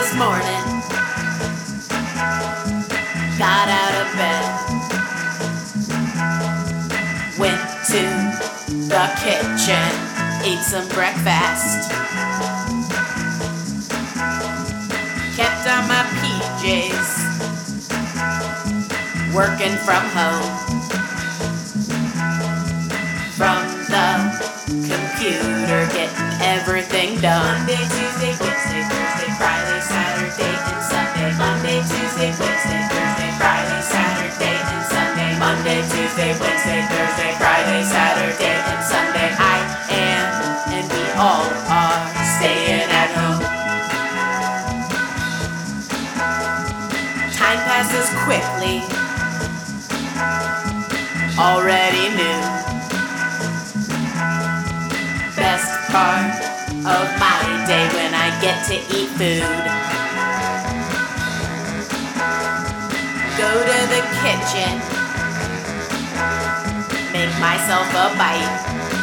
this morning, got out of bed, went to the kitchen, ate some breakfast, kept on my PJs, working from home, from the computer, getting everything done. Monday, Tuesday, Wednesday, Thursday, Friday, Saturday, and Sunday. Monday, Tuesday, Wednesday, Thursday, Friday, Saturday, and Sunday. Monday, Tuesday, Wednesday, Thursday, Friday, Saturday, and Sunday. I am, and we all are, staying at home. Time passes quickly, already noon. Best part of my day when I get to eat food. Go to the kitchen, make myself a bite.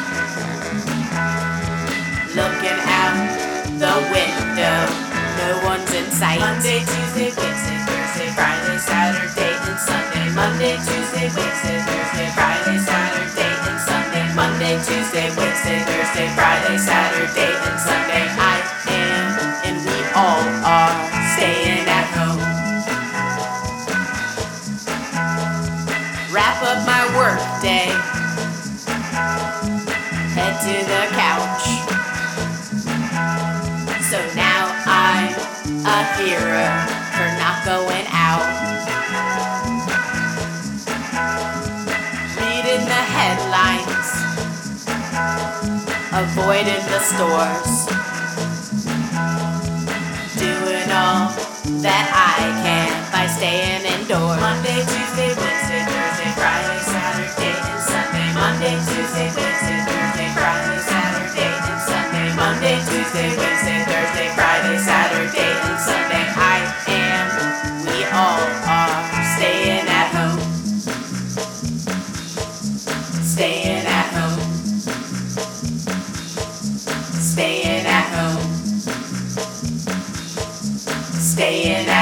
Looking out the window, no one's in sight. Monday, Tuesday, Wednesday, Thursday, Friday, Saturday, and Sunday. Monday, Tuesday, Wednesday, Thursday, Friday, Saturday, and Sunday. Monday, Tuesday, Wednesday, Thursday, Friday, Saturday, and Sunday. I am, and we all are, staying at home. Wrap up my work day, head to the couch. So now I'm a hero for not going out. Reading the headlines, avoiding the stores, doing all that I can by staying indoors. Monday, Tuesday, Wednesday, Thursday, Friday, Saturday, and Sunday. Monday, Tuesday, Wednesday, Thursday, Friday, Saturday, and Sunday. Monday, Tuesday, Wednesday, Thursday, Friday, Saturday, and Sunday. I am, we all are, staying at home. Staying at home. Staying at home. Staying at home.